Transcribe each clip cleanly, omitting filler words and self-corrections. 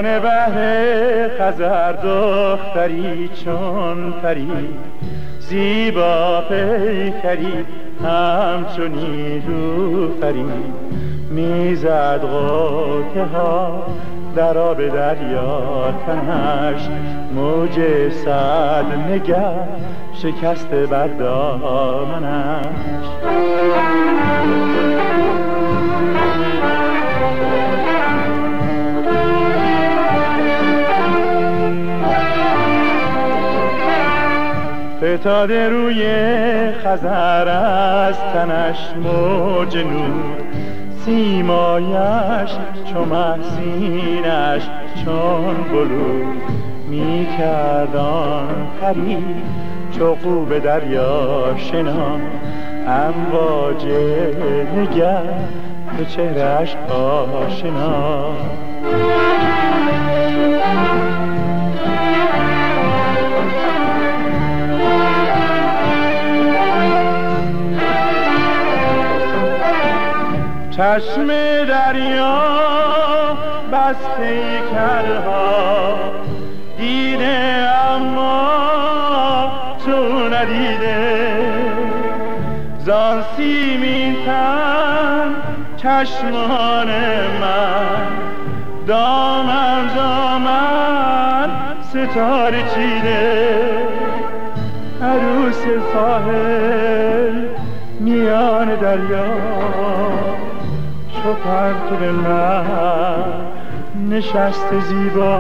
میان بحر خزر دختری چون پری، زیبا پیکری همچون نیلوفری، میزد غوطه ها در آب دریا تنش، موج صد نگه شکسته بر دامنش. فتاده روی خزر از تنش موج نور، سیمایش چو محسینش چون بلور، میکردان پری چو قوب دریا شنا، امواج نگه به چهرش آشنا. چشم دریا بس پیکرها دیده، اما تو ندیده، زان سیمین تن چشمان من، دامن دامن ستاره چیده، عروس ساحل میان دریا، چو پرتو من نشسته زیبا،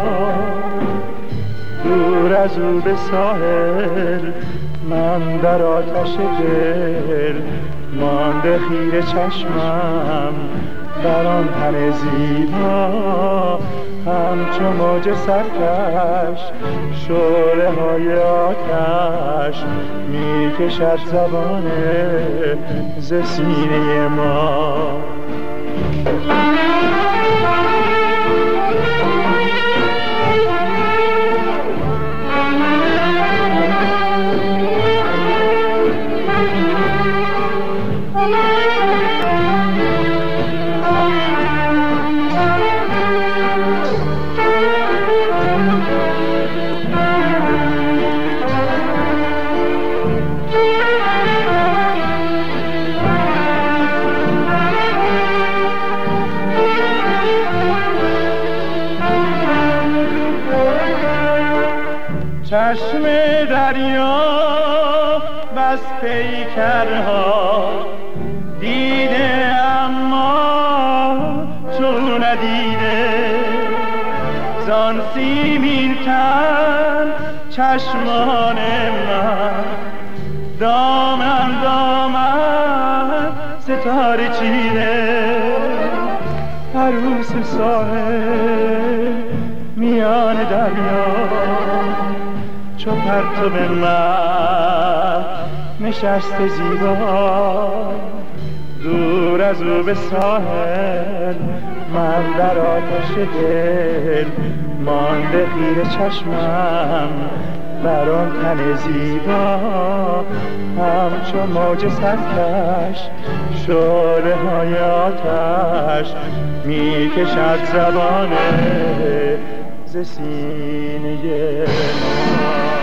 دور از او به ساحل من در آتش دل، مانده خیره چشمم بر آن تن زیبا، همچو موج سرکش شعله های آتش میکشد زبانه ز سینه ما. چشم دریا بس پیکرها دیده، اما تو ندیده، زان سیمین تن چشمان من، دامن دامن ستاره چیده، عروس ساحل میان دریا، چو پرتو من نشسته زیبا، دور از او به ساحل من در آتش دل، مانده خیره چشمم بر آن تن زیبا، همچو موج سرکش شعله های آتش میکشد زبانه ز سینه ما.